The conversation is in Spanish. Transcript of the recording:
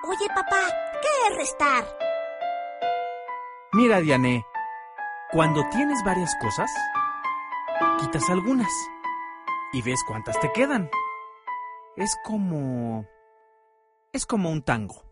Oye, papá, ¿qué es restar? Mira, Diane, cuando tienes varias cosas, quitas algunas y ves cuántas te quedan. Es como un tango.